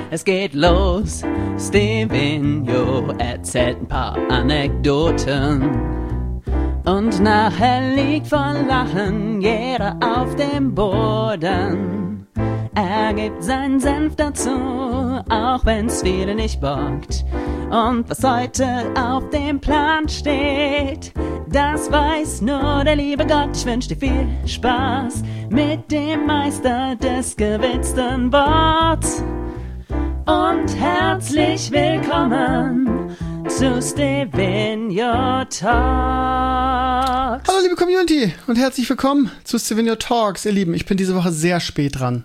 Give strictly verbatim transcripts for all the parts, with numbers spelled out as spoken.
Es geht los, Stevenio erzählt ein paar Anekdoten. Und nachher liegt vor Lachen jeder auf dem Boden. Er gibt seinen Senf dazu, auch wenn's viele nicht bockt. Und was heute auf dem Plan steht, das weiß nur der liebe Gott. Ich wünsch dir viel Spaß mit dem Meister des gewitzten Worts. Und herzlich willkommen zu Stevenio Talks. Hallo liebe Community und herzlich willkommen zu Stevenio Talks. Ihr Lieben, ich bin diese Woche sehr spät dran.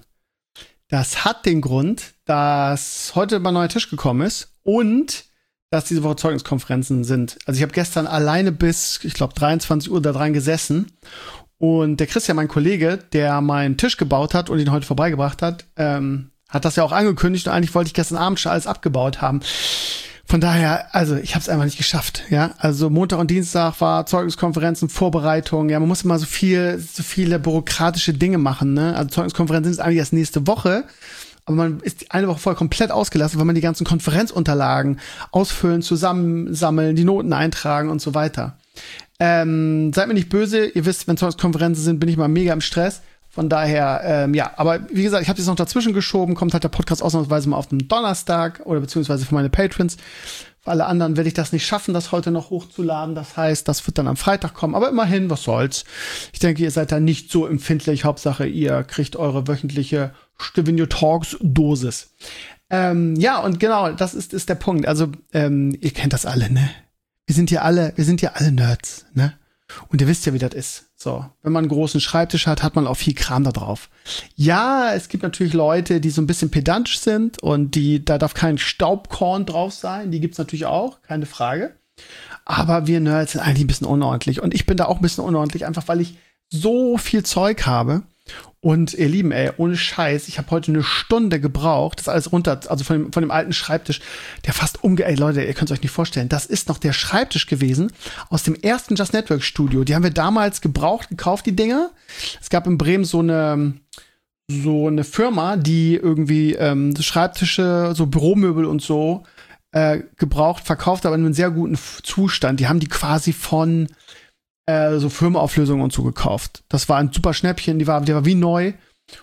Das hat den Grund, dass heute mein neuer Tisch gekommen ist und dass diese Woche Zeugniskonferenzen sind. Also ich habe gestern alleine bis, ich glaube, dreiundzwanzig Uhr da dran gesessen. Und der Christian, mein Kollege, der meinen Tisch gebaut hat und ihn heute vorbeigebracht hat, ähm, hat das ja auch angekündigt. Und eigentlich wollte ich gestern Abend schon alles abgebaut haben. Von daher, also ich habe es einfach nicht geschafft. Ja, also Montag und Dienstag war Zeugniskonferenzen, Vorbereitung. Ja, man muss immer so viel, so viele bürokratische Dinge machen. Ne? Also Zeugniskonferenzen sind eigentlich erst nächste Woche. Aber man ist eine Woche vorher komplett ausgelassen, weil man die ganzen Konferenzunterlagen ausfüllen, zusammensammeln, die Noten eintragen und so weiter. Ähm, seid mir nicht böse, ihr wisst, wenn Zeugniskonferenzen sind, bin ich mal mega im Stress. Von daher, ähm, ja, aber wie gesagt, ich habe das noch dazwischen geschoben, kommt halt der Podcast ausnahmsweise mal auf den Donnerstag oder beziehungsweise für meine Patrons. Für alle anderen werde ich das nicht schaffen, das heute noch hochzuladen. Das heißt, das wird dann am Freitag kommen. Aber immerhin, was soll's. Ich denke, ihr seid da nicht so empfindlich. Hauptsache, ihr kriegt eure wöchentliche Stevenio Talks Dosis. Ähm, ja, und genau, das ist, ist der Punkt. Also, ähm, ihr kennt das alle, ne? Wir sind hier alle, wir sind hier alle Nerds, ne? Und ihr wisst ja, wie das ist. So, wenn man einen großen Schreibtisch hat, hat man auch viel Kram da drauf. Ja, es gibt natürlich Leute, die so ein bisschen pedantisch sind und die, da darf kein Staubkorn drauf sein. Die gibt's natürlich auch, keine Frage. Aber wir Nerds sind eigentlich ein bisschen unordentlich. Und ich bin da auch ein bisschen unordentlich, einfach weil ich so viel Zeug habe. Und ihr Lieben, ey, ohne Scheiß, ich habe heute eine Stunde gebraucht, das alles runter, also von dem, von dem alten Schreibtisch, der fast umge... Ey, Leute, ihr könnt es euch nicht vorstellen, das ist noch der Schreibtisch gewesen aus dem ersten Just Network Studio. Die haben wir damals gebraucht, gekauft, die Dinger. Es gab in Bremen so eine so eine Firma, die irgendwie ähm, Schreibtische, so Büromöbel und so äh, gebraucht, verkauft, aber in einem sehr guten Zustand. Die haben die quasi von Äh, so Firmenauflösungen und so gekauft. Das war ein super Schnäppchen, die war, die war wie neu.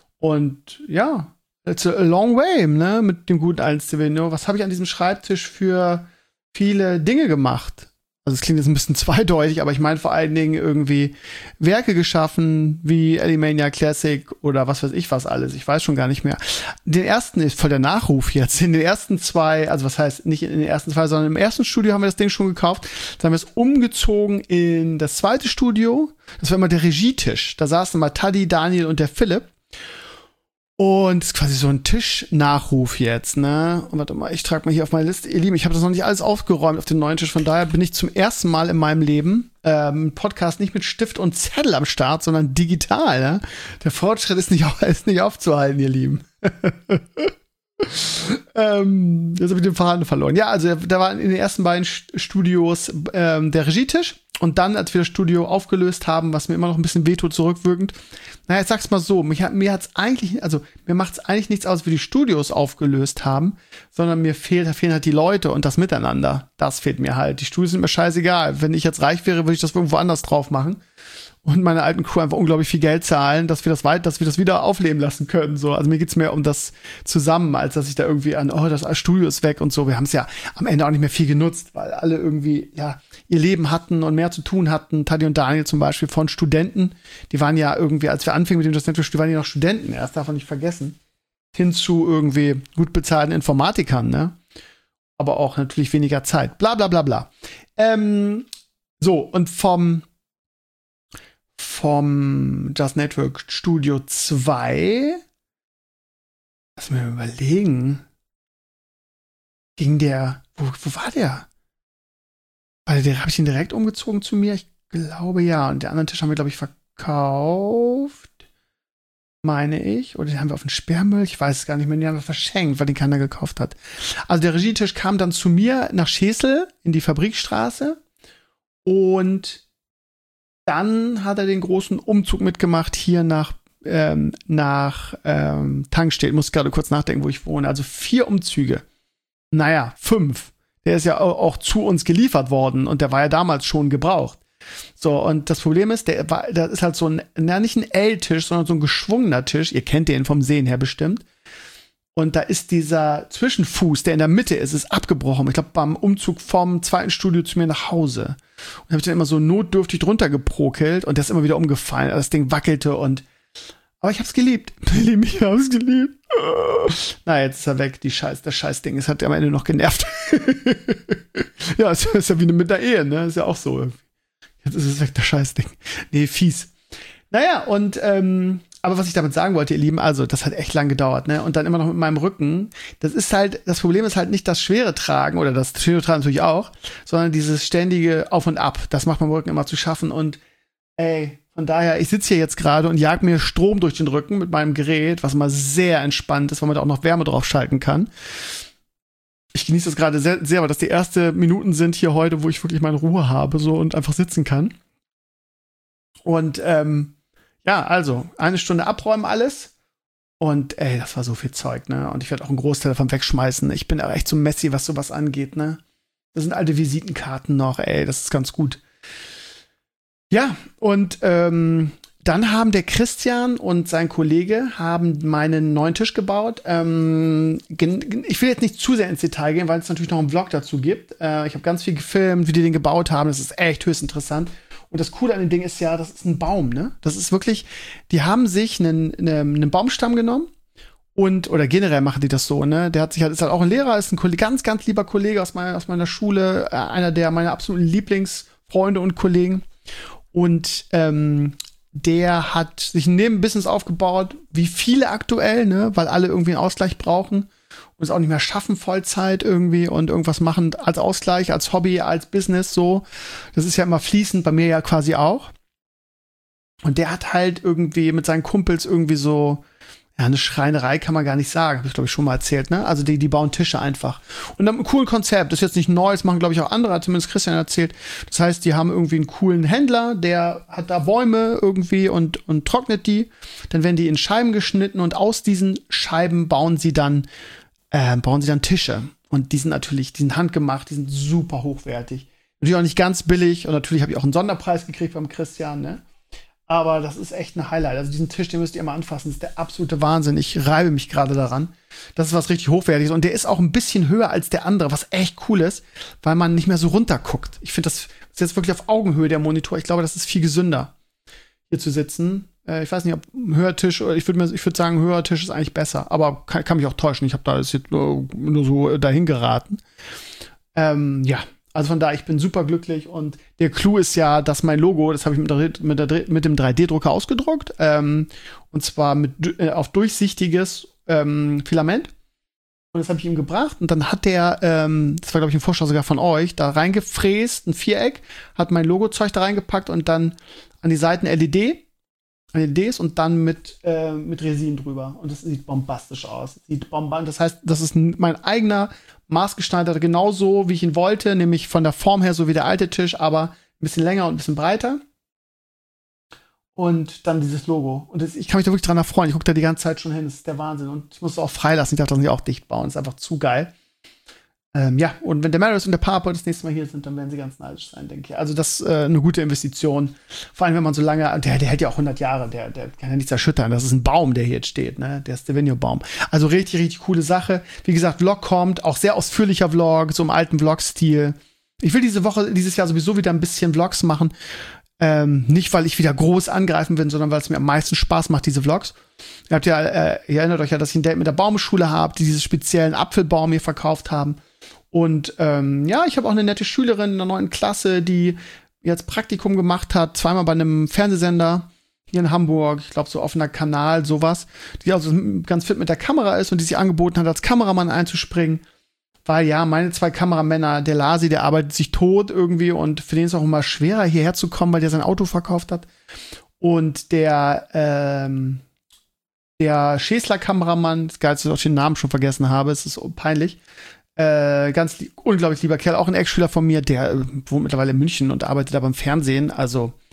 Und ja, it's a long way, ne, mit dem guten alten Stevenio. Was habe ich an diesem Schreibtisch für viele Dinge gemacht? Also es klingt jetzt ein bisschen zweideutig, aber ich meine vor allen Dingen irgendwie Werke geschaffen, wie Alimania Classic oder was weiß ich was alles. Ich weiß schon gar nicht mehr. Den ersten ist voll der Nachruf jetzt. In den ersten zwei, also was heißt nicht in den ersten zwei, sondern im ersten Studio haben wir das Ding schon gekauft. Dann haben wir es umgezogen in das zweite Studio. Das war immer der Regietisch. Da saßen mal Taddy, Daniel und der Philipp. Und es ist quasi so ein Tischnachruf jetzt, ne? Und warte mal, ich trage mal hier auf meine Liste. Ihr Lieben, ich habe das noch nicht alles aufgeräumt auf den neuen Tisch. Von daher bin ich zum ersten Mal in meinem Leben ähm, Podcast nicht mit Stift und Zettel am Start, sondern digital, ne? Der Fortschritt ist nicht, ist nicht aufzuhalten, ihr Lieben. ähm, jetzt habe ich den Faden verloren. Ja, also da war in den ersten beiden Studios ähm, der Regietisch. Und dann, als wir das Studio aufgelöst haben, was mir immer noch ein bisschen wehtut, zurückwirkend, naja, ich sag's mal so, mich hat, mir hat's eigentlich, also mir macht's eigentlich nichts aus, wie die Studios aufgelöst haben, sondern mir fehlt, da fehlen halt die Leute und das Miteinander. Das fehlt mir halt. Die Studios sind mir scheißegal. Wenn ich jetzt reich wäre, würde ich das irgendwo anders drauf machen und meine alten Crew einfach unglaublich viel Geld zahlen, dass wir das weit, dass wir das wieder aufleben lassen können. So, also mir geht's mehr um das zusammen, als dass ich da irgendwie an, oh, das Studio ist weg und so. Wir haben es ja am Ende auch nicht mehr viel genutzt, weil alle irgendwie, ja, ihr Leben hatten und mehr zu tun hatten. Taddy und Daniel zum Beispiel von Studenten. Die waren ja irgendwie, als wir anfingen mit dem Just Network, waren die noch Studenten. Erst darf man nicht vergessen. Hin zu irgendwie gut bezahlten Informatikern, ne? Aber auch natürlich weniger Zeit. Bla, bla, bla, bla. Ähm, so, und vom vom Just Network Studio zwei, lass mir überlegen, ging der, wo, wo war der? Weil der, habe ich den direkt umgezogen zu mir? Ich glaube ja. Und den anderen Tisch haben wir, glaube ich, verkauft, meine ich. Oder den haben wir auf den Sperrmüll, ich weiß es gar nicht mehr, den haben wir verschenkt, weil den keiner gekauft hat. Also der Regietisch kam dann zu mir nach Schesel in die Fabrikstraße und dann hat er den großen Umzug mitgemacht hier nach ähm, nach ähm, Tankstedt. Ich muss gerade kurz nachdenken, wo ich wohne. Also vier Umzüge. Naja, fünf. Der ist ja auch, auch zu uns geliefert worden und der war ja damals schon gebraucht. So, und das Problem ist, der war, das ist halt so ein, na, nicht ein L-Tisch, sondern so ein geschwungener Tisch. Ihr kennt den vom Sehen her bestimmt. Und da ist dieser Zwischenfuß, der in der Mitte ist, ist abgebrochen. Ich glaube, beim Umzug vom zweiten Studio zu mir nach Hause. Und habe ich dann immer so notdürftig drunter geprokelt und der ist immer wieder umgefallen. Das Ding wackelte und aber ich hab's geliebt. Ich hab's geliebt. Na, jetzt ist er weg, die Scheiß, das Scheißding. Es hat am Ende noch genervt. Ja, es ist ja wie mit der Ehe, ne? Ist ja auch so. Jetzt ist es weg, das Scheißding. Nee, fies. Naja, und, ähm, aber was ich damit sagen wollte, ihr Lieben, also, das hat echt lang gedauert, ne? Und dann immer noch mit meinem Rücken. Das ist halt, das Problem ist halt nicht das schwere Tragen, oder das schwere Tragen natürlich auch, sondern dieses ständige Auf und Ab. Das macht meinem Rücken immer zu schaffen und, ey, von daher, ich sitze hier jetzt gerade und jag mir Strom durch den Rücken mit meinem Gerät, was mal sehr entspannt ist, weil man da auch noch Wärme drauf schalten kann. Ich genieße das gerade sehr, sehr, weil das die ersten Minuten sind hier heute, wo ich wirklich meine Ruhe habe so und einfach sitzen kann. Und ähm, ja, also, eine Stunde abräumen alles. Und ey, das war so viel Zeug, ne? Und ich werde auch einen Großteil davon wegschmeißen. Ich bin aber echt so messy, was sowas angeht, ne? Das sind alte Visitenkarten noch, ey, das ist ganz gut. Ja, und ähm, dann haben der Christian und sein Kollege haben meinen neuen Tisch gebaut. Ähm, gen- ich will jetzt nicht zu sehr ins Detail gehen, weil es natürlich noch einen Vlog dazu gibt. Äh, ich habe ganz viel gefilmt, wie die den gebaut haben. Das ist echt höchst interessant. Und das Coole an dem Ding ist ja, das ist ein Baum, ne? Das ist wirklich, die haben sich einen, einen, einen Baumstamm genommen und, oder generell machen die das so, ne? Der hat sich halt, ist halt auch ein Lehrer, ist ein Kollege, ganz, ganz lieber Kollege aus meiner, aus meiner Schule, äh, einer der meiner absoluten Lieblingsfreunde und Kollegen. Und ähm, der hat sich ein Nebenbusiness aufgebaut, wie viele aktuell, ne, weil alle irgendwie einen Ausgleich brauchen und es auch nicht mehr schaffen, Vollzeit irgendwie und irgendwas machen als Ausgleich, als Hobby, als Business, so. Das ist ja immer fließend, bei mir ja quasi auch. Und der hat halt irgendwie mit seinen Kumpels irgendwie so, ja, eine Schreinerei kann man gar nicht sagen, habe ich glaube ich schon mal erzählt, ne? Also die, die bauen Tische einfach. Und dann ein cooles Konzept, das ist jetzt nicht neu, das machen glaube ich auch andere, hat zumindest Christian erzählt. Das heißt, die haben irgendwie einen coolen Händler, der hat da Bäume irgendwie und, und trocknet die. Dann werden die in Scheiben geschnitten und aus diesen Scheiben bauen sie dann, äh, bauen sie dann Tische. Und die sind natürlich, die sind handgemacht, die sind super hochwertig. Natürlich auch nicht ganz billig und natürlich habe ich auch einen Sonderpreis gekriegt beim Christian, ne? Aber das ist echt ein Highlight. Also diesen Tisch, den müsst ihr mal anfassen. Das ist der absolute Wahnsinn. Ich reibe mich gerade daran. Das ist was richtig Hochwertiges. Und der ist auch ein bisschen höher als der andere, was echt cool ist, weil man nicht mehr so runterguckt. Ich finde, das ist jetzt wirklich auf Augenhöhe, der Monitor. Ich glaube, das ist viel gesünder, hier zu sitzen. Äh, ich weiß nicht, ob ein Hörtisch, oder ich würde ich würd sagen, ein Hörtisch ist eigentlich besser. Aber kann, kann mich auch täuschen. Ich habe da das jetzt nur, nur so dahin geraten. Ähm, ja. Also von daher, ich bin super glücklich und der Clou ist ja, dass mein Logo, das habe ich mit, der, mit, der, mit dem drei D-Drucker ausgedruckt, ähm, und zwar mit, äh, auf durchsichtiges ähm, Filament. Und das habe ich ihm gebracht und dann hat der, ähm, das war glaube ich ein Vorschlag sogar von euch, da reingefräst, ein Viereck, hat mein Logo-Zeug da reingepackt und dann an die Seiten L E D, L E Ds und dann mit, äh, mit Resin drüber. Und das sieht bombastisch aus. Sieht bombastisch. Das heißt, das ist mein eigener maßgeschneiderter, genauso wie ich ihn wollte, nämlich von der Form her so wie der alte Tisch, aber ein bisschen länger und ein bisschen breiter. Und dann dieses Logo. Und das, ich kann mich da wirklich dran erfreuen. Ich gucke da die ganze Zeit schon hin. Das ist der Wahnsinn. Und ich muss es auch freilassen. Ich darf das nicht auch dicht bauen. Das ist einfach zu geil. Ähm, ja, und wenn der Marius und der Papa das nächste Mal hier sind, dann werden sie ganz neidisch sein, denke ich. Also das ist äh, eine gute Investition. Vor allem, wenn man so lange, der, der hält ja auch hundert Jahre, der, der kann ja nichts erschüttern. Das ist ein Baum, der hier jetzt steht, ne? Der Stevino-Baum. Also richtig, richtig coole Sache. Wie gesagt, Vlog kommt, auch sehr ausführlicher Vlog, so im alten Vlog-Stil. Ich will diese Woche, dieses Jahr sowieso wieder ein bisschen Vlogs machen. Ähm, nicht, weil ich wieder groß angreifen will, sondern weil es mir am meisten Spaß macht, diese Vlogs. Ihr habt ja, äh, ihr erinnert euch ja, dass ich ein Date mit der Baumschule habe, die diesen speziellen Apfelbaum mir verkauft haben. Und ähm, ja, ich habe auch eine nette Schülerin in der neunten Klasse, die jetzt Praktikum gemacht hat, zweimal bei einem Fernsehsender hier in Hamburg, ich glaube so offener Kanal, sowas, die also ganz fit mit der Kamera ist und die sich angeboten hat, als Kameramann einzuspringen. Weil ja, meine zwei Kameramänner, der Lasi, der arbeitet sich tot irgendwie und für den ist es auch immer schwerer, hierher zu kommen, weil der sein Auto verkauft hat. Und der, ähm, der Schäßler-Kameramann, das Geilste, dass ich den Namen schon vergessen habe, es ist peinlich, Äh, ganz li- unglaublich lieber Kerl, auch ein Ex-Schüler von mir, der äh, wohnt mittlerweile in München und arbeitet da beim Fernsehen. Also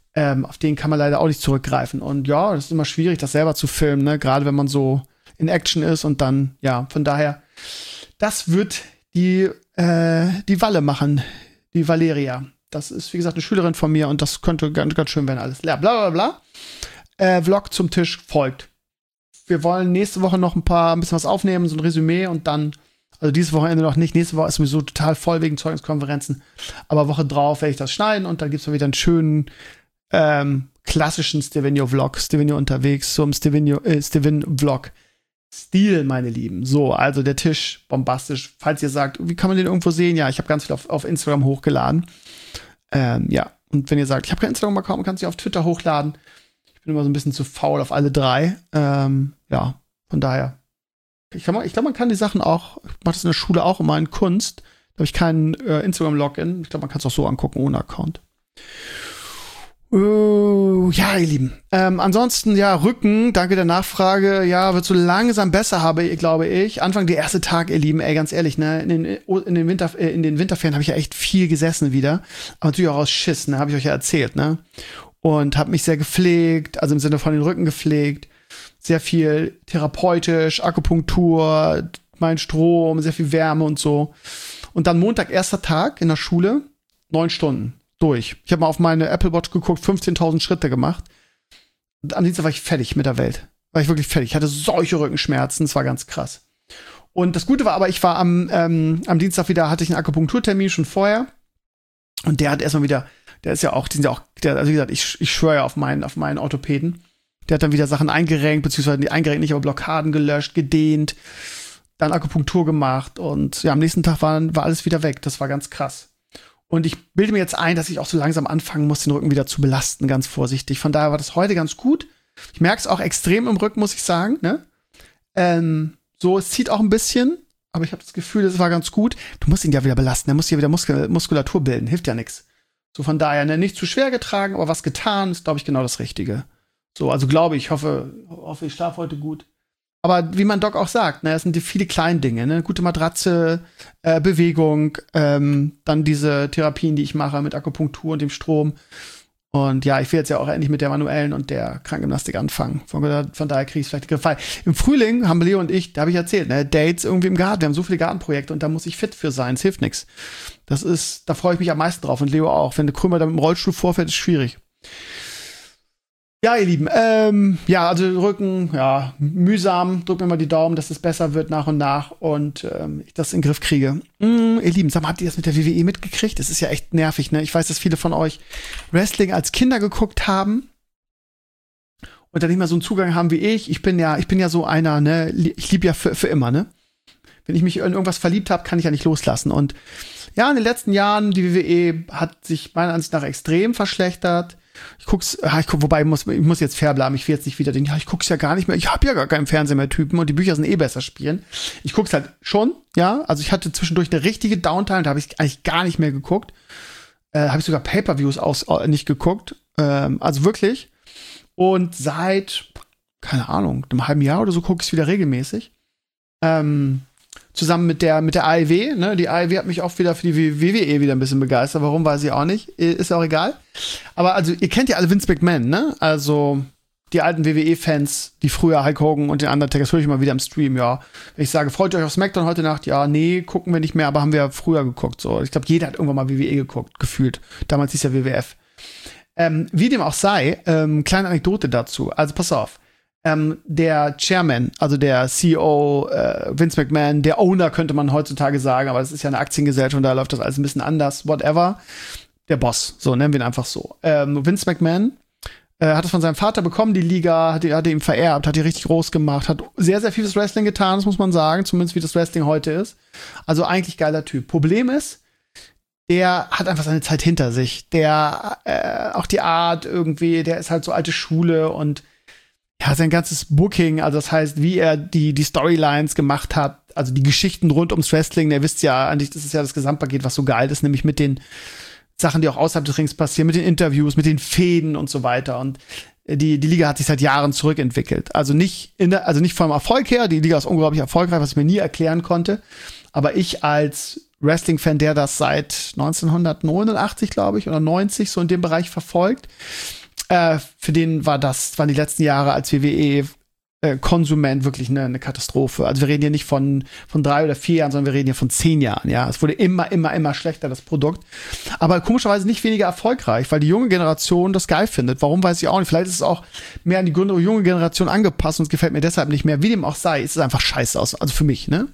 ähm, auf den kann man leider auch nicht zurückgreifen. Und ja, das ist immer schwierig, das selber zu filmen, ne? Gerade wenn man so in Action ist und dann, ja, von daher, das wird die, äh, die Walle machen, die Valeria. Das ist, wie gesagt, eine Schülerin von mir und das könnte ganz, ganz schön werden alles. Ja, bla bla bla. Äh, Vlog zum Tisch folgt. Wir wollen nächste Woche noch ein paar, ein bisschen was aufnehmen, so ein Resümee und dann, also dieses Wochenende noch nicht, nächste Woche ist sowieso total voll wegen Zeugniskonferenzen, aber Woche drauf werde ich das schneiden und dann gibt's mal wieder einen schönen, ähm, klassischen Stevino-Vlog, Stevino unterwegs, so im Stevino, äh, Stevin-Vlog. Stil, meine Lieben. So, also der Tisch, bombastisch. Falls ihr sagt, wie kann man den irgendwo sehen? Ja, ich habe ganz viel auf, auf Instagram hochgeladen. Ähm, ja, und wenn ihr sagt, ich habe kein Instagram-Account, man kann es auf Twitter hochladen. Ich bin immer so ein bisschen zu faul auf alle drei. Ähm, ja, von daher. Ich, kann mal, ich glaube, man kann die Sachen auch, ich mache das in der Schule auch immer in Kunst. Da habe ich keinen äh, Instagram-Login. Ich glaube, man kann es auch so angucken ohne Account. Uh, ja, ihr Lieben. Ähm, ansonsten, ja, Rücken, danke der Nachfrage. Ja, wird so langsam besser, habe glaube ich. Anfang der erste Tag, ihr Lieben, ey, ganz ehrlich, ne, in den, in den, Winter, äh, in den Winterferien habe ich ja echt viel gesessen wieder. Aber natürlich auch aus Schiss, ne, habe ich euch ja erzählt, ne. Und habe mich sehr gepflegt, also im Sinne von den Rücken gepflegt. Sehr viel therapeutisch, Akupunktur, mein Strom, sehr viel Wärme und so. Und dann Montag, erster Tag in der Schule, neun Stunden. Durch. Ich habe mal auf meine Apple Watch geguckt, fünfzehntausend Schritte gemacht. Und am Dienstag war ich fertig mit der Welt. War ich wirklich fertig. Ich hatte solche Rückenschmerzen, es war ganz krass. Und das Gute war aber, ich war am, ähm, am Dienstag wieder, hatte ich einen Akupunkturtermin schon vorher. Und der hat erstmal wieder, der ist ja auch, die sind ja auch, der, also wie gesagt, ich, ich schwöre ja auf meinen, auf meinen Orthopäden. Der hat dann wieder Sachen eingerenkt, beziehungsweise die eingerenkt nicht, aber Blockaden gelöscht, gedehnt, dann Akupunktur gemacht und ja, am nächsten Tag war, war alles wieder weg. Das war ganz krass. Und ich bilde mir jetzt ein, dass ich auch so langsam anfangen muss, den Rücken wieder zu belasten, ganz vorsichtig. Von daher war das heute ganz gut. Ich merke es auch extrem im Rücken, muss ich sagen. Ne? Ähm, so, es zieht auch ein bisschen, aber ich habe das Gefühl, es war ganz gut. Du musst ihn ja wieder belasten, er muss ja wieder Muskul- Muskulatur bilden, hilft ja nichts. So, von daher, ne, nicht zu schwer getragen, aber was getan, ist, glaube ich, genau das Richtige. So, also glaube ich, hoffe, hoffe, ich schlafe heute gut. Aber wie mein Doc auch sagt, ne, es sind die viele kleinen Dinge, ne, gute Matratze, äh, Bewegung, ähm, dann diese Therapien, die ich mache mit Akupunktur und dem Strom. Und ja, ich will jetzt ja auch endlich mit der manuellen und der Krankengymnastik anfangen. Von, von daher kriege ich es vielleicht gefallen. Im Frühling haben Leo und ich, da habe ich erzählt, ne, Dates irgendwie im Garten. Wir haben so viele Gartenprojekte und da muss ich fit für sein. Es hilft nichts. Das ist, da freue ich mich am meisten drauf und Leo auch. Wenn der Krümmer da mit dem Rollstuhl vorfährt, ist schwierig. Ja, ihr Lieben, ähm, ja, also Rücken, ja, mühsam, drückt mir mal die Daumen, dass es besser wird nach und nach und ähm, ich das in den Griff kriege. Mm, ihr Lieben, sag mal, habt ihr das mit der W W E mitgekriegt? Das ist ja echt nervig, ne? Ich weiß, dass viele von euch Wrestling als Kinder geguckt haben und dann nicht mehr so einen Zugang haben wie ich. Ich bin ja, ich bin ja so einer, ne? Ich liebe ja für, für immer, ne? Wenn ich mich in irgendwas verliebt habe, kann ich ja nicht loslassen. Und ja, in den letzten Jahren, die W W E hat sich meiner Ansicht nach extrem verschlechtert. Ich guck's, ich guck, wobei ich muss, ich muss jetzt fair bleiben, ich will jetzt nicht wieder denken, ja, ich guck's ja gar nicht mehr, ich habe ja gar keinen Fernseher mehr Typen und die Bücher sind eh besser spielen. Ich guck's halt schon, ja, also ich hatte zwischendurch eine richtige Downtime, da habe ich eigentlich gar nicht mehr geguckt. Äh, habe ich sogar Pay-Per-Views aus, äh, nicht geguckt, ähm, also wirklich. Und seit, keine Ahnung, einem halben Jahr oder so gucke ich wieder regelmäßig. Ähm, Zusammen mit der, mit der A E W, ne? Die A E W hat mich auch wieder für die W W E wieder ein bisschen begeistert. Warum, weiß ich auch nicht. Ist auch egal. Aber also, ihr kennt ja alle Vince McMahon, ne? Also, die alten W W E-Fans, die früher Hulk Hogan und den Undertaker, das höre ich mal wieder im Stream, ja. Wenn ich sage, freut euch auf SmackDown heute Nacht, ja, nee, gucken wir nicht mehr, aber haben wir früher geguckt, so. Ich glaube, jeder hat irgendwann mal W W E geguckt, gefühlt. Damals hieß ja W W F. Ähm, wie dem auch sei, ähm, kleine Anekdote dazu. Also, pass auf. Ähm, der Chairman, also der C E O äh, Vince McMahon, der Owner könnte man heutzutage sagen, aber das ist ja eine Aktiengesellschaft und da läuft das alles ein bisschen anders, whatever. Der Boss, so nennen wir ihn einfach so. Ähm, Vince McMahon äh, hat es von seinem Vater bekommen, die Liga, hat, hat ihm vererbt, hat die richtig groß gemacht, hat sehr, sehr viel fürs Wrestling getan, das muss man sagen, zumindest wie das Wrestling heute ist. Also eigentlich geiler Typ. Problem ist, der hat einfach seine Zeit hinter sich. Der, äh, auch die Art irgendwie, der ist halt so alte Schule und ja, sein ganzes Booking, also das heißt, wie er die, die Storylines gemacht hat, also die Geschichten rund ums Wrestling, ihr wisst ja, eigentlich, das ist ja das Gesamtpaket, was so geil ist, nämlich mit den Sachen, die auch außerhalb des Rings passieren, mit den Interviews, mit den Fäden und so weiter. Und die, die Liga hat sich seit Jahren zurückentwickelt. Also nicht in der, also nicht vom Erfolg her, die Liga ist unglaublich erfolgreich, was ich mir nie erklären konnte. Aber ich als Wrestling-Fan, der das seit neunzehnhundertneunundachtzig, glaube ich, oder neunzig, so in dem Bereich verfolgt, Äh, für den war das, waren die letzten Jahre als W W E äh, Konsument wirklich eine, eine Katastrophe. Also wir reden hier nicht von, von drei oder vier Jahren, sondern wir reden hier von zehn Jahren, ja. Es wurde immer, immer, immer schlechter, das Produkt. Aber komischerweise nicht weniger erfolgreich, weil die junge Generation das geil findet. Warum, weiß ich auch nicht. Vielleicht ist es auch mehr an die junge Generation angepasst und es gefällt mir deshalb nicht mehr. Wie dem auch sei, ist es einfach scheiße aus. Also für mich, ne?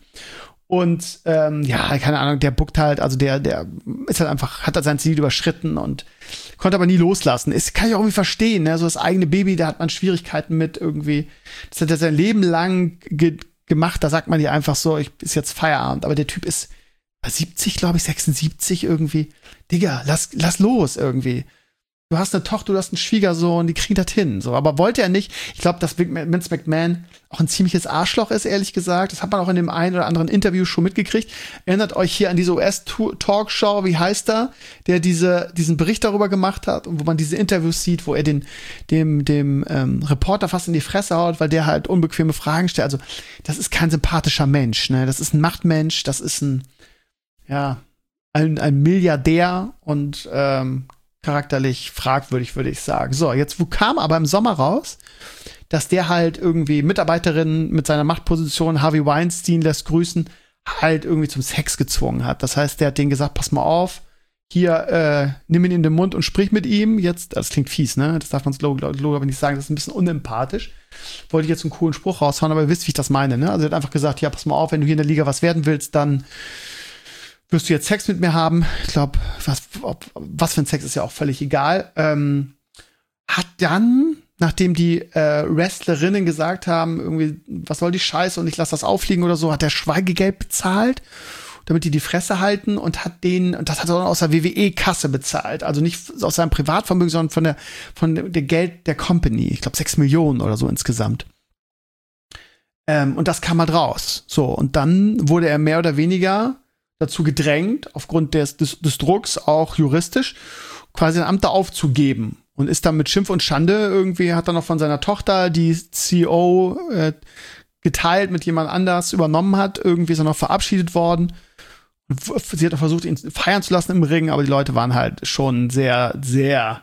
Und ähm, ja, keine Ahnung, der bookt halt, also der, der ist halt einfach, hat halt sein Ziel überschritten und konnte aber nie loslassen. Ist, kann ich auch irgendwie verstehen, ne? So das eigene Baby, da hat man Schwierigkeiten mit irgendwie. Das hat er sein Leben lang ge- gemacht, da sagt man dir einfach so, ich ist jetzt Feierabend. Aber der Typ ist siebzig, glaube ich, sechsundsiebzig irgendwie. Digga, lass, lass los irgendwie. Du hast eine Tochter, du hast einen Schwiegersohn, die kriegen das hin. So, aber wollte er nicht. Ich glaube, dass Vince McMahon auch ein ziemliches Arschloch ist, ehrlich gesagt. Das hat man auch in dem einen oder anderen Interview schon mitgekriegt. Erinnert euch hier an diese U S-Talkshow, wie heißt er, der diese, diesen Bericht darüber gemacht hat und wo man diese Interviews sieht, wo er den, dem, dem ähm, Reporter fast in die Fresse haut, weil der halt unbequeme Fragen stellt. Also, das ist kein sympathischer Mensch, ne? Das ist ein Machtmensch, das ist ein, ja, ein, ein Milliardär und ähm, charakterlich fragwürdig, würde ich sagen. So, jetzt wo kam aber im Sommer raus, dass der halt irgendwie Mitarbeiterin mit seiner Machtposition, Harvey Weinstein lässt grüßen, halt irgendwie zum Sex gezwungen hat. Das heißt, der hat denen gesagt, pass mal auf, hier, äh, nimm ihn in den Mund und sprich mit ihm. Jetzt, das klingt fies, ne? Das darf man so aber nicht sagen, das ist ein bisschen unempathisch. Wollte ich jetzt einen coolen Spruch raushauen, aber ihr wisst, wie ich das meine, ne? Also er hat einfach gesagt, ja, pass mal auf, wenn du hier in der Liga was werden willst, dann wirst du jetzt Sex mit mir haben? Ich glaube, was, was für ein Sex ist ja auch völlig egal. Ähm, hat dann, nachdem die äh, Wrestlerinnen gesagt haben, irgendwie, was soll die Scheiße und ich lasse das auffliegen oder so, hat der Schweigegeld bezahlt, damit die die Fresse halten und hat den, und das hat er aus der W W E-Kasse bezahlt. Also nicht aus seinem Privatvermögen, sondern von der, von der Geld der Company. Ich glaube, sechs Millionen oder so insgesamt. Ähm, und das kam halt raus. So, und dann wurde er mehr oder weniger dazu gedrängt, aufgrund des, des, des Drucks, auch juristisch, quasi ein Amt da aufzugeben. Und ist dann mit Schimpf und Schande irgendwie, hat dann noch von seiner Tochter, die C E O äh, geteilt mit jemand anders übernommen hat. Irgendwie ist er noch verabschiedet worden. Und sie hat auch versucht, ihn feiern zu lassen im Ring, aber die Leute waren halt schon sehr, sehr,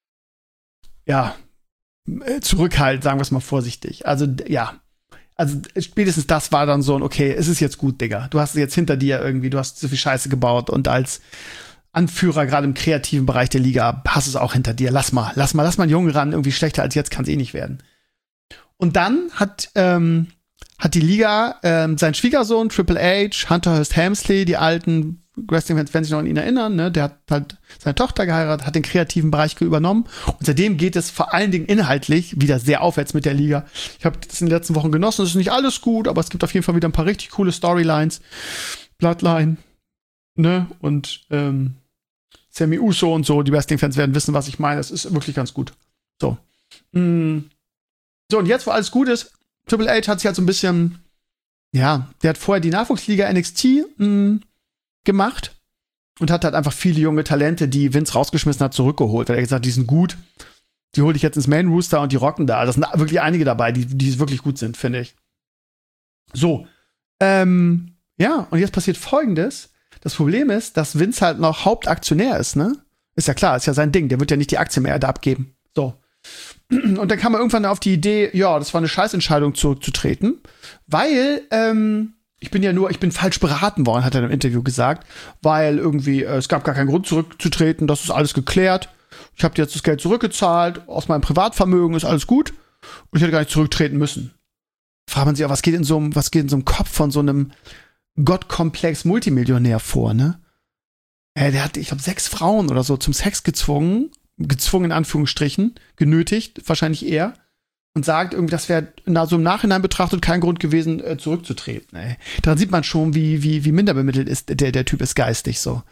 ja, zurückhaltend, sagen wir es mal vorsichtig. Also, ja. Also spätestens das war dann so ein, okay, es ist jetzt gut, Digga. Du hast es jetzt hinter dir irgendwie, du hast so viel Scheiße gebaut und als Anführer, gerade im kreativen Bereich der Liga, hast es auch hinter dir. Lass mal, lass mal, lass mal einen Jungen ran, irgendwie schlechter als jetzt kann es eh nicht werden. Und dann hat, ähm, hat die Liga ähm, sein Schwiegersohn, Triple H, Hunter Hearst Helmsley, die alten Wrestling-Fans werden sich noch an ihn erinnern, ne? Der hat halt seine Tochter geheiratet, hat den kreativen Bereich übernommen und seitdem geht es vor allen Dingen inhaltlich wieder sehr aufwärts mit der Liga. Ich habe das in den letzten Wochen genossen, es ist nicht alles gut, aber es gibt auf jeden Fall wieder ein paar richtig coole Storylines. Bloodline, ne? Und ähm, Sammy Uso und so, die Wrestling-Fans werden wissen, was ich meine. Es ist wirklich ganz gut. So. Mm. So, und jetzt, wo alles gut ist, Triple H hat sich halt so ein bisschen, ja, der hat vorher die Nachwuchsliga N X T mh, gemacht und hat halt einfach viele junge Talente, die Vince rausgeschmissen hat, zurückgeholt. Weil er gesagt hat, die sind gut, die hole ich jetzt ins Main Rooster und die rocken da. Das sind wirklich einige dabei, die, die wirklich gut sind, finde ich. So, ähm, ja, und jetzt passiert Folgendes. Das Problem ist, dass Vince halt noch Hauptaktionär ist, ne? Ist ja klar, ist ja sein Ding. Der wird ja nicht die Aktie mehr da abgeben. So. Und dann kam er irgendwann auf die Idee, ja, das war eine Scheißentscheidung, zurückzutreten, weil, ähm, ich bin ja nur, ich bin falsch beraten worden, hat er im Interview gesagt, weil irgendwie, äh, es gab gar keinen Grund zurückzutreten, das ist alles geklärt. Ich habe jetzt das Geld zurückgezahlt, aus meinem Privatvermögen ist alles gut und ich hätte gar nicht zurücktreten müssen. Fragt man sich auch, was geht in so einem, was geht in so einem Kopf von so einem Gottkomplex-Multimillionär vor, ne? Äh, der hat, ich glaube, sechs Frauen oder so zum Sex gezwungen, gezwungen in Anführungsstrichen, genötigt, wahrscheinlich eher, und sagt irgendwie, das wäre na, so im Nachhinein betrachtet kein Grund gewesen, äh, zurückzutreten. Ey. Daran sieht man schon, wie, wie, wie minder bemittelt ist, der, der Typ ist geistig so.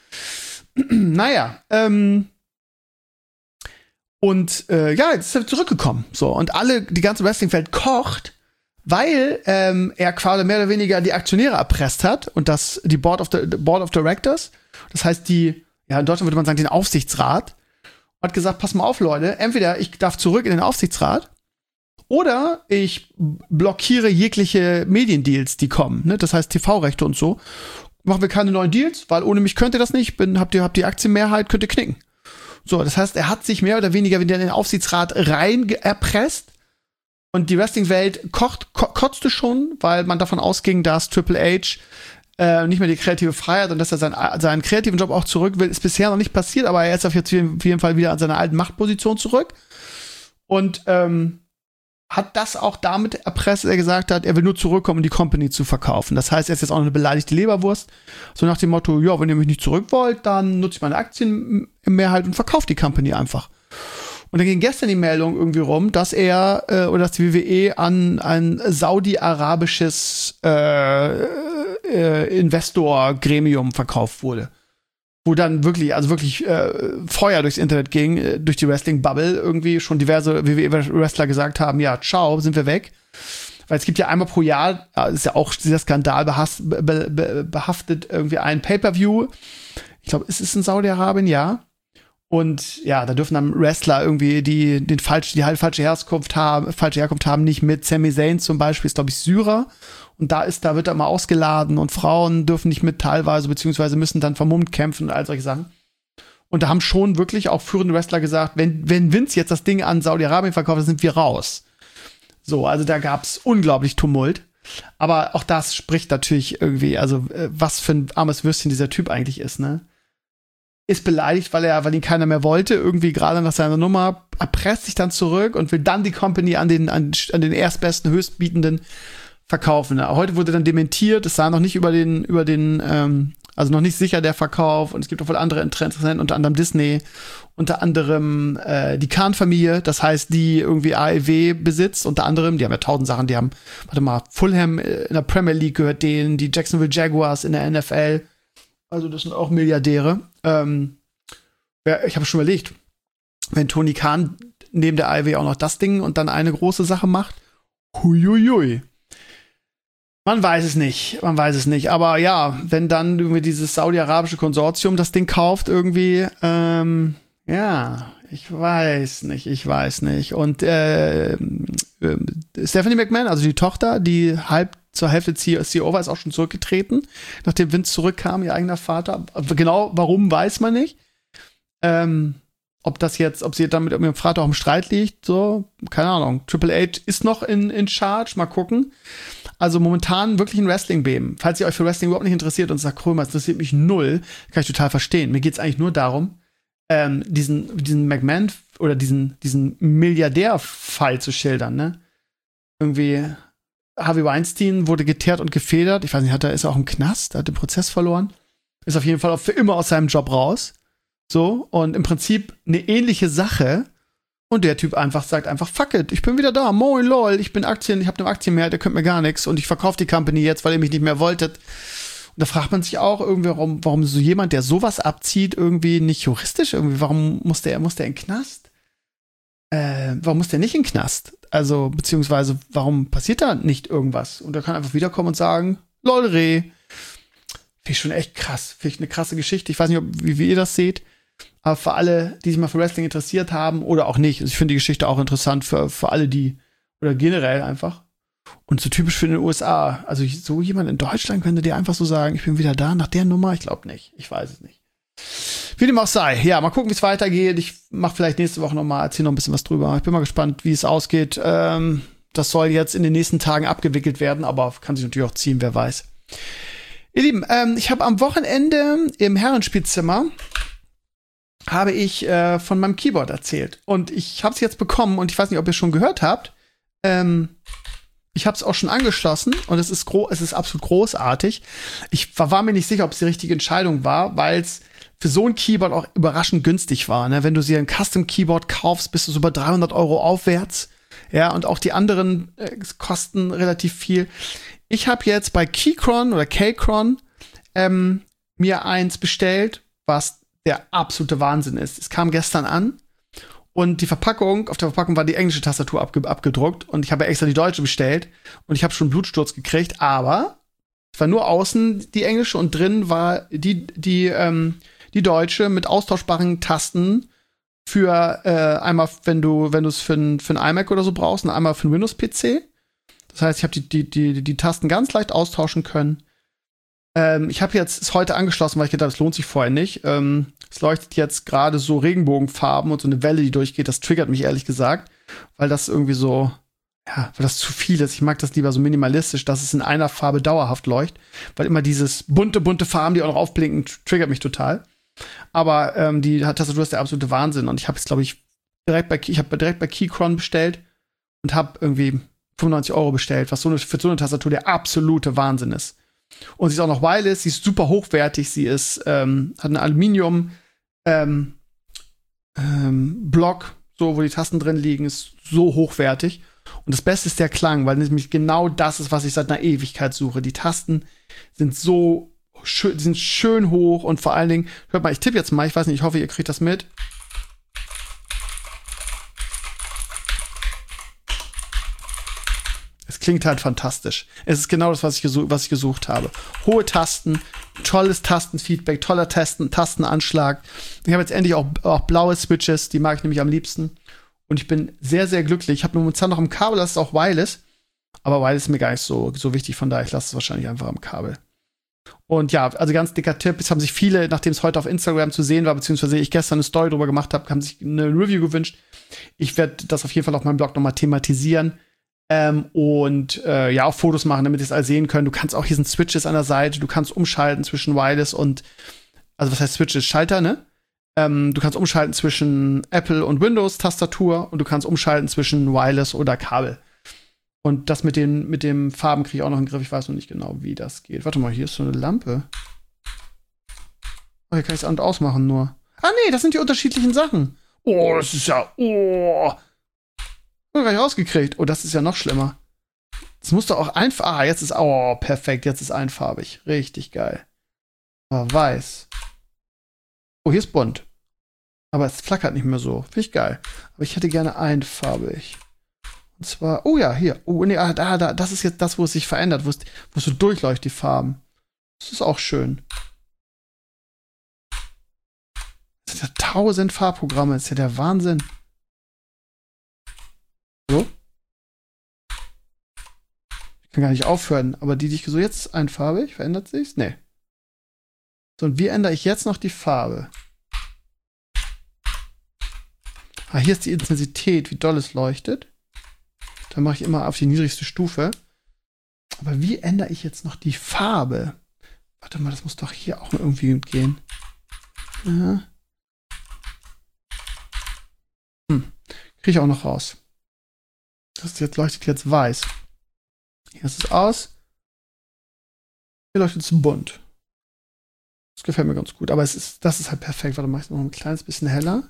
Naja, ähm, und äh, ja, jetzt ist er zurückgekommen. So, und alle, die ganze Wrestling-Welt kocht, weil ähm, er quasi mehr oder weniger die Aktionäre erpresst hat und das die Board of the Board of Directors, das heißt die, ja, in Deutschland würde man sagen, den Aufsichtsrat, hat gesagt, pass mal auf, Leute, entweder ich darf zurück in den Aufsichtsrat oder ich blockiere jegliche Mediendeals, die kommen, ne? Das heißt T V-Rechte und so. Machen wir keine neuen Deals, weil ohne mich könnt ihr das nicht. Bin, habt ihr habt die Aktienmehrheit, könnt ihr knicken. So, das heißt, er hat sich mehr oder weniger wieder in den Aufsichtsrat rein erpresst. Und die Wrestling-Welt kocht, ko- kotzte schon, weil man davon ausging, dass Triple H äh, nicht mehr die kreative Freiheit und dass er seinen, seinen kreativen Job auch zurück will. Ist bisher noch nicht passiert, aber er ist auf jeden Fall wieder an seiner alten Machtposition zurück. Und ähm, hat das auch damit erpresst, dass er gesagt hat, er will nur zurückkommen, um die Company zu verkaufen. Das heißt, er ist jetzt auch eine beleidigte Leberwurst. So nach dem Motto, ja, wenn ihr mich nicht zurück wollt, dann nutze ich meine Aktienmehrheit und verkaufe die Company einfach. Und dann ging gestern die Meldung irgendwie rum, dass er äh, oder dass die W W E an ein saudi-arabisches äh, äh, Investor-Gremium verkauft wurde. Wo dann wirklich, also wirklich äh, Feuer durchs Internet ging, äh, durch die Wrestling-Bubble, irgendwie schon diverse W W E-Wrestler gesagt haben, ja, ciao, sind wir weg. Weil es gibt ja einmal pro Jahr, äh, ist ja auch dieser Skandal behast, be, be, behaftet, irgendwie ein Pay-Per-View. Ich glaube, es ist in Saudi-Arabien, ja. Und ja, da dürfen dann Wrestler irgendwie, die den falsch, die halt falsche Herkunft haben, falsche Herkunft haben, nicht mit. Sami Zayn zum Beispiel ist, glaube ich, Syrer. Und da ist, da wird er mal ausgeladen und Frauen dürfen nicht mit teilweise, beziehungsweise müssen dann vermummt kämpfen und all solche Sachen. Und da haben schon wirklich auch führende Wrestler gesagt, wenn, wenn Vince jetzt das Ding an Saudi-Arabien verkauft, dann sind wir raus. So, also da gab's unglaublich Tumult. Aber auch das spricht natürlich irgendwie, also was für ein armes Würstchen dieser Typ eigentlich ist, ne? Ist beleidigt, weil er, weil ihn keiner mehr wollte, irgendwie gerade nach seiner Nummer, erpresst sich dann zurück und will dann die Company an den, an, an den erstbesten, höchstbietenden verkaufen. Heute wurde dann dementiert, es sei noch nicht über den, über den, ähm, also noch nicht sicher der Verkauf und es gibt auch wohl andere Interessenten, unter anderem Disney, unter anderem äh, die Khan-Familie, das heißt, die irgendwie A E W besitzt, unter anderem, die haben ja tausend Sachen, die haben, warte mal, Fulham in der Premier League gehört denen, die Jacksonville Jaguars in der N F L, also das sind auch Milliardäre. Ähm, ja, ich habe schon überlegt, wenn Tony Khan neben der A E W auch noch das Ding und dann eine große Sache macht, huiuiui. Man weiß es nicht, man weiß es nicht. Aber ja, wenn dann irgendwie dieses saudi-arabische Konsortium das Ding kauft, irgendwie, ähm, ja, ich weiß nicht, ich weiß nicht. Und äh, äh, Stephanie McMahon, also die Tochter, die halb zur Hälfte C E O war, ist auch schon zurückgetreten, nachdem Vince zurückkam, ihr eigener Vater. Genau warum, weiß man nicht. Ähm, ob das jetzt, ob sie dann mit ihrem Vater auch im Streit liegt, so, keine Ahnung. Triple H ist noch in, in Charge, mal gucken. Also momentan wirklich ein Wrestling-Beben. Falls ihr euch für Wrestling überhaupt nicht interessiert und sagt, Krömer, das interessiert mich null, kann ich total verstehen. Mir geht's eigentlich nur darum, ähm, diesen, diesen McMahon oder diesen, diesen Milliardär-Fall zu schildern, ne? Irgendwie Harvey Weinstein wurde geteert und gefedert. Ich weiß nicht, hat er, ist er auch im Knast? Er hat den Prozess verloren. Ist auf jeden Fall auch für immer aus seinem Job raus. So, und im Prinzip eine ähnliche Sache. Und der Typ einfach sagt einfach, fuck it, ich bin wieder da. Moin, lol, ich bin Aktien, ich habe eine Aktienmehrheit, ihr könnt mir gar nichts. Und ich verkaufe die Company jetzt, weil ihr mich nicht mehr wolltet. Und da fragt man sich auch irgendwie, warum, warum so jemand, der sowas abzieht, irgendwie nicht juristisch irgendwie, warum muss der, muss der in den Knast? Äh, warum muss der nicht in den Knast? Also, beziehungsweise, warum passiert da nicht irgendwas? Und er kann einfach wiederkommen und sagen, lol, Reh. Finde ich schon echt krass. Finde ich eine krasse Geschichte. Ich weiß nicht, ob, wie, wie ihr das seht. Aber für alle, die sich mal für Wrestling interessiert haben oder auch nicht. Also ich finde die Geschichte auch interessant für, für alle, die, oder generell einfach. Und so typisch für den U S A. Also so jemand in Deutschland könnte dir einfach so sagen, ich bin wieder da nach der Nummer. Ich glaube nicht. Ich weiß es nicht. Wie dem auch sei. Ja, mal gucken, wie es weitergeht. Ich mache vielleicht nächste Woche noch mal, erzähle noch ein bisschen was drüber. Ich bin mal gespannt, wie es ausgeht. Ähm, das soll jetzt in den nächsten Tagen abgewickelt werden, aber kann sich natürlich auch ziehen, wer weiß. Ihr Lieben, ähm, ich habe am Wochenende im Herrenspielzimmer habe ich äh, von meinem Keyboard erzählt. Und ich habe es jetzt bekommen und ich weiß nicht, ob ihr es schon gehört habt. Ähm, ich habe es auch schon angeschlossen und es ist, gro- es ist absolut großartig. Ich war, war mir nicht sicher, ob es die richtige Entscheidung war, weil es für so ein Keyboard auch überraschend günstig war. Ne? Wenn du sie ein Custom-Keyboard kaufst, bist du so bei dreihundert Euro aufwärts. Ja, und auch die anderen äh, kosten relativ viel. Ich habe jetzt bei Keychron oder Keychron ähm, mir eins bestellt, was der absolute Wahnsinn ist. Es kam gestern an und die Verpackung, auf der Verpackung war die englische Tastatur abge- abgedruckt und ich habe extra die deutsche bestellt und ich habe schon Blutsturz gekriegt, aber es war nur außen die englische und drin war die, die, ähm, die deutsche mit austauschbaren Tasten für äh, einmal, wenn du wenn du es für ein für ein iMac oder so brauchst und einmal für einen Windows-P C. Das heißt, ich habe die, die, die, die Tasten ganz leicht austauschen können. Ähm, ich habe jetzt es heute angeschlossen, weil ich gedacht habe, es lohnt sich vorher nicht. Ähm, es leuchtet jetzt gerade so Regenbogenfarben und so eine Welle, die durchgeht. Das triggert mich ehrlich gesagt, weil das irgendwie so, ja, weil das zu viel ist. Ich mag das lieber so minimalistisch, dass es in einer Farbe dauerhaft leuchtet, weil immer dieses bunte, bunte Farben, die auch noch aufblinken, triggert mich total. Aber ähm, die Tastatur ist der absolute Wahnsinn. Und ich habe es, glaube ich, direkt bei, ich habe direkt bei Keychron bestellt und habe irgendwie fünfundneunzig Euro bestellt, was so eine, für so eine Tastatur der absolute Wahnsinn ist. Und sie ist auch noch wireless, sie ist super hochwertig, sie ist, ähm, hat einen Aluminium ähm, ähm, Block, so, wo die Tasten drin liegen, ist so hochwertig. Und das Beste ist der Klang, weil nämlich genau das ist, was ich seit einer Ewigkeit suche. Die Tasten sind so schön, die sind schön hoch und vor allen Dingen, hört mal, ich tippe jetzt mal, ich weiß nicht, ich hoffe, ihr kriegt das mit. Es klingt halt fantastisch. Es ist genau das, was ich, gesuch, was ich gesucht habe. Hohe Tasten, tolles Tastenfeedback, toller Tasten, Tastenanschlag. Ich habe jetzt endlich auch, auch blaue Switches, die mag ich nämlich am liebsten. Und ich bin sehr, sehr glücklich. Ich habe momentan noch im Kabel, das ist auch wireless. Aber wireless ist mir gar nicht so, so wichtig, von daher ich lasse es wahrscheinlich einfach am Kabel. Und ja, also ganz dicker Tipp. Es haben sich viele, nachdem es heute auf Instagram zu sehen war, beziehungsweise ich gestern eine Story drüber gemacht habe, haben sich eine Review gewünscht. Ich werde das auf jeden Fall auf meinem Blog nochmal thematisieren. Ähm, und äh, ja, auch Fotos machen, damit ihr es all sehen könnt. Du kannst auch, hier sind Switches an der Seite, du kannst umschalten zwischen Wireless und, also was heißt Switches? Schalter, ne? Ähm, du kannst umschalten zwischen Apple und Windows-Tastatur und du kannst umschalten zwischen Wireless oder Kabel. Und das mit den, mit den Farben kriege ich auch noch in den Griff. Ich weiß noch nicht genau, wie das geht. Warte mal, hier ist so eine Lampe. Oh, hier kann ich es an- und ausmachen nur. Ah, nee, das sind die unterschiedlichen Sachen. Oh, das ist ja, oh. Ich hab gar nicht rausgekriegt. Oh, das ist ja noch schlimmer. Das musst du auch einfach. Ah, jetzt ist. Oh, perfekt. Jetzt ist einfarbig. Richtig geil. Aber weiß. Oh, hier ist bunt. Aber es flackert nicht mehr so. Finde ich geil. Aber ich hätte gerne einfarbig. Und zwar. Oh ja, hier. Oh, nee, ah, da, da. Das ist jetzt das, wo es sich verändert. Wo es, wo es so durchleuchtet, die Farben. Das ist auch schön. Das sind ja tausend Farbprogramme. Das ist ja der Wahnsinn. So. Ich kann gar nicht aufhören, aber die, die ich so jetzt einfarbig, verändert sich's? Nee. So, und wie ändere ich jetzt noch die Farbe? Ah, hier ist die Intensität, wie doll es leuchtet. Da mache ich immer auf die niedrigste Stufe. Aber wie ändere ich jetzt noch die Farbe? Warte mal, das muss doch hier auch irgendwie gehen. Ja. Hm. Kriege ich auch noch raus. Das jetzt leuchtet jetzt weiß. Hier ist es aus. Hier leuchtet es bunt. Das gefällt mir ganz gut. Aber es ist, das ist halt perfekt. Warte, mach ich es noch ein kleines bisschen heller.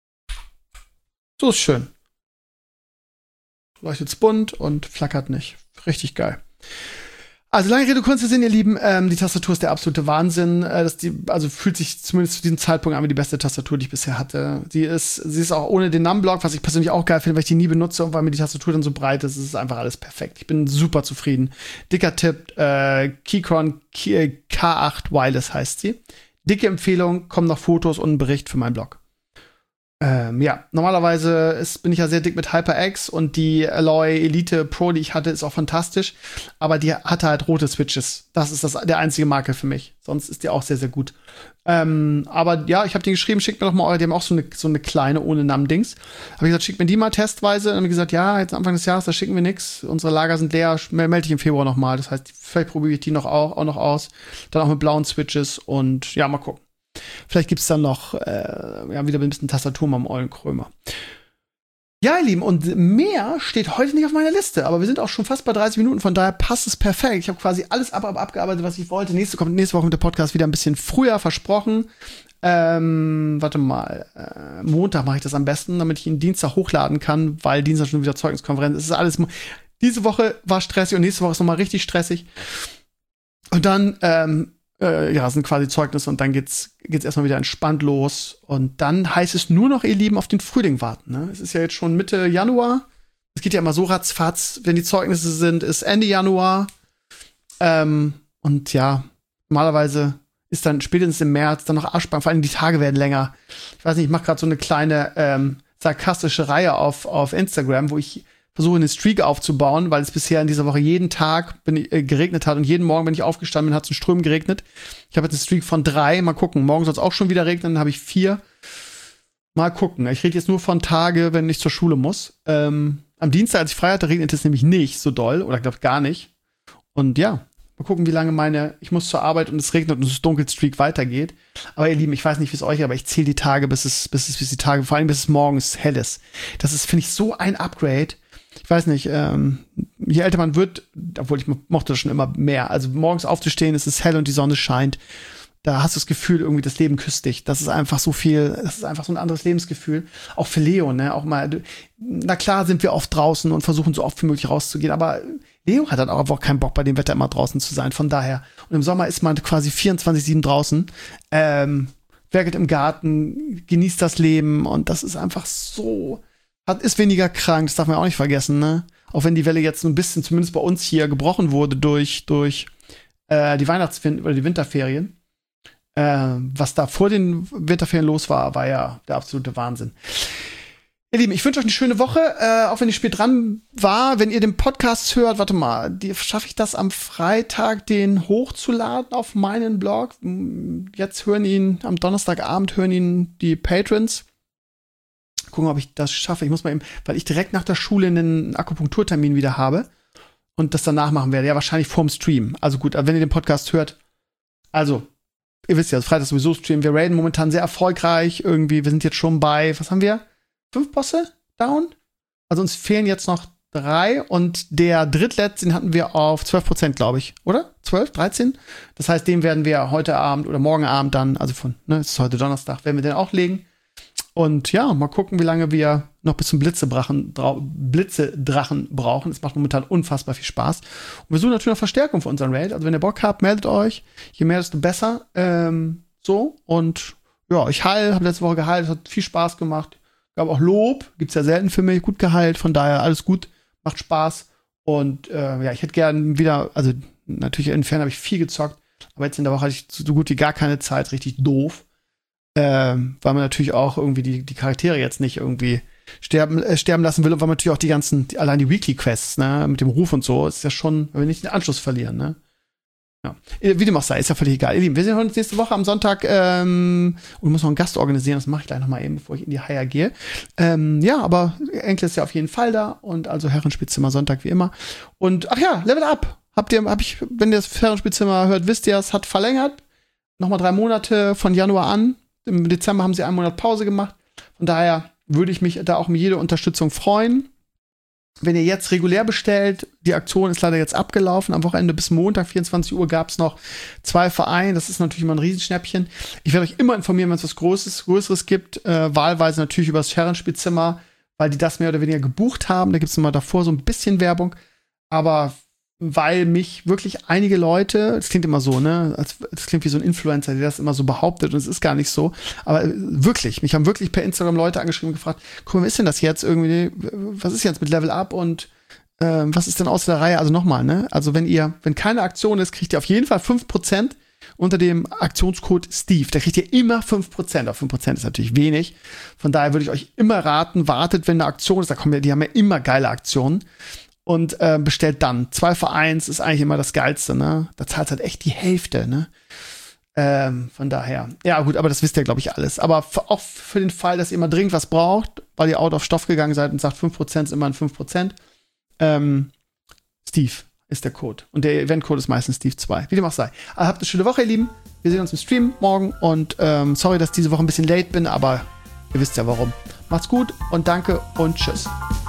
So ist schön. Leuchtet es bunt und flackert nicht. Richtig geil. Also lange Rede, kurzer Sinn, ihr Lieben, ähm, die Tastatur ist der absolute Wahnsinn. Äh, das die, also fühlt sich zumindest zu diesem Zeitpunkt an wie die beste Tastatur, die ich bisher hatte. Sie ist, sie ist auch ohne den Numblock, was ich persönlich auch geil finde, weil ich die nie benutze und weil mir die Tastatur dann so breit ist, ist es einfach alles perfekt. Ich bin super zufrieden. Dicker Tipp, äh, Keychron K acht Wireless heißt sie. Dicke Empfehlung, kommen noch Fotos und ein Bericht für meinen Blog. Ähm, ja, normalerweise ist, bin ich ja sehr dick mit HyperX und die Alloy Elite Pro, die ich hatte, ist auch fantastisch. Aber die hatte halt rote Switches. Das ist das, der einzige Makel für mich. Sonst ist die auch sehr, sehr gut. Ähm, aber ja, ich habe die geschrieben, schickt mir doch mal eure. Die haben auch so eine, so eine kleine ohne Namen-Dings. Habe ich gesagt, schickt mir die mal testweise. Dann haben wir gesagt, ja, jetzt Anfang des Jahres, da schicken wir nix. Unsere Lager sind leer. Melde ich im Februar noch mal. Das heißt, vielleicht probiere ich die noch auch, auch noch aus. Dann auch mit blauen Switches und ja, mal gucken. Vielleicht gibt es dann noch äh, ja, wieder ein bisschen Tastatur mal am Eulenkrömer. Ja, ihr Lieben, und mehr steht heute nicht auf meiner Liste, aber wir sind auch schon fast bei dreißig Minuten, von daher passt es perfekt. Ich habe quasi alles ab, ab, abgearbeitet, was ich wollte. Nächste, kommt, nächste Woche kommt der Podcast wieder ein bisschen früher, versprochen. Ähm, warte mal, äh, Montag mache ich das am besten, damit ich ihn Dienstag hochladen kann, weil Dienstag schon wieder Zeugniskonferenz ist. Es ist alles. Diese Woche war stressig und nächste Woche ist nochmal richtig stressig. Und dann, ähm, Äh, ja, sind quasi Zeugnisse und dann geht's, geht's erstmal wieder entspannt los. Und dann heißt es nur noch, ihr Lieben, auf den Frühling warten. Ne? Es ist ja jetzt schon Mitte Januar. Es geht ja immer so ratzfatz. Wenn die Zeugnisse sind, ist Ende Januar. Ähm, und ja, normalerweise ist dann spätestens im März dann noch Arschbahn. Vor allem die Tage werden länger. Ich weiß nicht, ich mache gerade so eine kleine ähm, sarkastische Reihe auf, auf Instagram, wo ich versuche eine Streak aufzubauen, weil es bisher in dieser Woche jeden Tag bin ich, äh, geregnet hat und jeden Morgen, wenn ich aufgestanden bin, hat es in Strömen geregnet. Ich habe jetzt eine Streak von drei. Mal gucken. Morgen soll es auch schon wieder regnen, dann habe ich vier. Mal gucken. Ich rede jetzt nur von Tage, wenn ich zur Schule muss. Ähm, am Dienstag, als ich frei hatte, regnet es nämlich nicht so doll. Oder glaube gar nicht. Und ja, mal gucken, wie lange meine, ich muss zur Arbeit und es regnet und es Dunkelstreak weitergeht. Aber ihr Lieben, ich weiß nicht, wie es euch ist, aber ich zähle die Tage, bis es, bis es, bis die Tage, vor allem bis es morgens hell ist. Das ist, finde ich, so ein Upgrade. Ich weiß nicht, ähm, je älter man wird, obwohl ich mochte das schon immer mehr. Also morgens aufzustehen, es ist hell und die Sonne scheint. Da hast du das Gefühl, irgendwie das Leben küsst dich. Das ist einfach so viel, das ist einfach so ein anderes Lebensgefühl. Auch für Leo, ne, auch mal, na klar sind wir oft draußen und versuchen so oft wie möglich rauszugehen, aber Leo hat dann auch einfach keinen Bock, bei dem Wetter immer draußen zu sein, von daher. Und im Sommer ist man quasi vierundzwanzig sieben draußen, ähm, werkelt im Garten, genießt das Leben und das ist einfach so, hat, ist weniger krank, das darf man auch nicht vergessen, ne? Auch wenn die Welle jetzt so ein bisschen, zumindest bei uns hier, gebrochen wurde durch, durch äh, die Weihnachtsferien oder die Winterferien. Äh, was da vor den Winterferien los war, war ja der absolute Wahnsinn. Ihr Lieben, ich wünsche euch eine schöne Woche, äh, auch wenn ich spät dran war. Wenn ihr den Podcast hört, warte mal, schaffe ich das am Freitag, den hochzuladen auf meinen Blog? Jetzt hören ihn, am Donnerstagabend hören ihn die Patrons. Gucken, ob ich das schaffe. Ich muss mal eben, weil ich direkt nach der Schule einen Akupunkturtermin wieder habe und das danach machen werde. Ja, wahrscheinlich vorm Stream. Also gut, wenn ihr den Podcast hört, also ihr wisst ja, Freitag sowieso streamen. Wir raiden momentan sehr erfolgreich. Irgendwie, wir sind jetzt schon bei, was haben wir? Fünf Bosse down? Also uns fehlen jetzt noch drei und der drittletzte, den hatten wir auf zwölf Prozent, glaube ich. Oder? zwölf, dreizehn? Das heißt, den werden wir heute Abend oder morgen Abend dann, also von, ne, es ist heute Donnerstag, werden wir den auch legen. Und ja, mal gucken, wie lange wir noch bis zum Blitzedrachen, Blitzedrachen brauchen. Es macht momentan unfassbar viel Spaß. Und wir suchen natürlich noch Verstärkung für unseren Raid. Also wenn ihr Bock habt, meldet euch. Je mehr, desto besser. Ähm, so. Und ja, ich heil, habe letzte Woche geheilt, hat viel Spaß gemacht. Gab auch Lob. Gibt's ja selten für mich. Gut geheilt. Von daher alles gut. Macht Spaß. Und äh, ja, ich hätte gern wieder, also natürlich inwiefern habe ich viel gezockt. Aber jetzt in der Woche hatte ich so gut wie gar keine Zeit. Richtig doof. Ähm, weil man natürlich auch irgendwie die, die Charaktere jetzt nicht irgendwie sterben, äh, sterben lassen will und weil man natürlich auch die ganzen, die, allein die Weekly-Quests, ne, mit dem Ruf und so, ist ja schon, wenn wir nicht den Anschluss verlieren, ne. Ja. Wie dem auch sei, ist ja völlig egal. Ihr Lieben, wir sehen uns nächste Woche am Sonntag ähm, und muss noch einen Gast organisieren, das mache ich gleich noch mal eben, bevor ich in die Haia gehe. Ähm, ja, aber Enkel ist ja auf jeden Fall da und also Herrenspielzimmer Sonntag wie immer. Und, ach ja, Level Up! Habt ihr, hab ich, wenn ihr das Herrenspielzimmer hört, wisst ihr, es hat verlängert. Nochmal drei Monate von Januar an. Im Dezember haben sie einen Monat Pause gemacht. Von daher würde ich mich da auch um jede Unterstützung freuen. Wenn ihr jetzt regulär bestellt, die Aktion ist leider jetzt abgelaufen. Am Wochenende bis Montag, vierundzwanzig Uhr, gab es noch zwei Vereine. Das ist natürlich immer ein Riesenschnäppchen. Ich werde euch immer informieren, wenn es was Großes, Größeres gibt. Äh, wahlweise natürlich über das Herrenspielzimmer, weil die das mehr oder weniger gebucht haben. Da gibt es immer davor so ein bisschen Werbung. Aber weil mich wirklich einige Leute, das klingt immer so, ne, als, das klingt wie so ein Influencer, der das immer so behauptet und es ist gar nicht so, aber wirklich, mich haben wirklich per Instagram Leute angeschrieben und gefragt, guck mal, was ist denn das jetzt irgendwie, was ist jetzt mit Level Up und äh, was ist denn außer der Reihe, also nochmal, ne, also wenn ihr, wenn keine Aktion ist, kriegt ihr auf jeden Fall fünf Prozent unter dem Aktionscode Steve, da kriegt ihr immer fünf Prozent, auf fünf Prozent ist natürlich wenig, von daher würde ich euch immer raten, wartet, wenn eine Aktion ist, da kommen ja, die haben ja immer geile Aktionen, und äh, bestellt dann. Zwei für eins ist eigentlich immer das Geilste, ne? Da zahlt halt echt die Hälfte, ne? Ähm, von daher. Ja, gut, aber das wisst ihr, glaube ich, alles. Aber f- auch für den Fall, dass ihr mal dringend was braucht, weil ihr out auf Stoff gegangen seid und sagt, fünf Prozent ist immer ein fünf Prozent. Ähm, Steve ist der Code. Und der Eventcode ist meistens Steve zwei. Wie dem auch sei. Also habt eine schöne Woche, ihr Lieben. Wir sehen uns im Stream morgen. Und ähm, sorry, dass ich diese Woche ein bisschen late bin, aber ihr wisst ja warum. Macht's gut und danke und tschüss.